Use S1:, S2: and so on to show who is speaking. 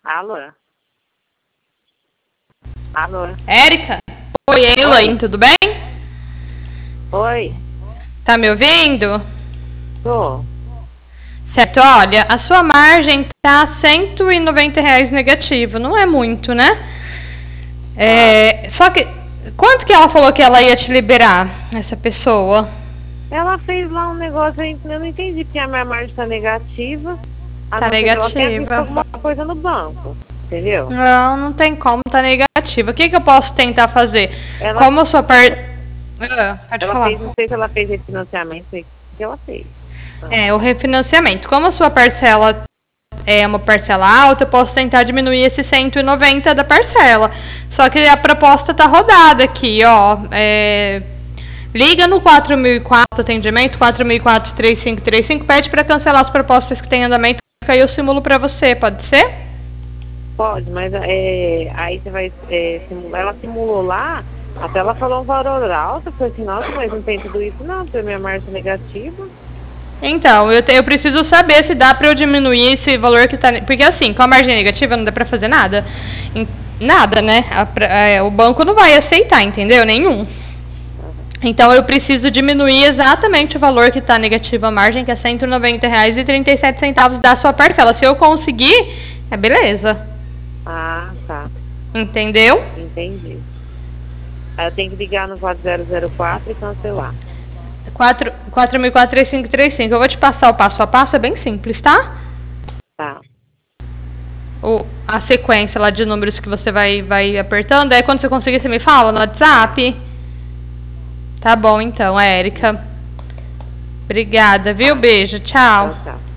S1: Alô? Alô?
S2: Érica? Oi, Elaine, tudo bem?
S1: Oi?
S2: Tá me ouvindo?
S1: Tô.
S2: Certo, olha, a sua margem tá R$ 190 negativo, não é muito, né? Só que, quanto que ela falou que ela ia te liberar, essa pessoa?
S1: Ela fez lá um negócio aí, eu não entendi, porque a minha margem tá negativa.
S2: Tá
S1: Ela tenha visto
S2: negativa.
S1: alguma coisa no banco, entendeu?
S2: Não tem como, tá negativa. O que eu posso tentar fazer?
S1: Ela,
S2: Como a sua pode
S1: ela
S2: falar.
S1: fez, não sei se ela fez refinanciamento, sei o que ela fez.
S2: O refinanciamento. Como a sua parcela é uma parcela alta, eu posso tentar diminuir esse 190 da parcela. Só que a proposta tá rodada aqui, ó. Liga no 4004 atendimento, 4004-3535, pede para cancelar as propostas que tem em andamento, que aí eu simulo para você, pode ser?
S1: Pode, mas aí você vai simular. Ela simulou lá, até ela falou um valor alto, eu falei assim, nossa, mas não tem tudo isso não, porque a minha margem é negativa.
S2: Então, eu preciso saber se dá para eu diminuir esse valor que tá. Porque assim, com a margem negativa não dá para fazer nada. Nada, né? O banco não vai aceitar, entendeu? Nenhum. Então eu preciso diminuir exatamente o valor que está negativo a margem, que é R$ 190,37 da sua parcela. Se eu conseguir, beleza.
S1: Ah, tá.
S2: Entendeu?
S1: Entendi. Aí eu tenho que ligar no 4004 e cancelar.
S2: 4004-3535. Eu vou te passar o passo a passo, é bem simples, tá?
S1: Tá.
S2: A sequência lá de números que você vai apertando. Aí quando você conseguir, você me fala no WhatsApp. Tá bom, então, Érica. Obrigada, viu? Beijo, tchau.
S1: Tchau.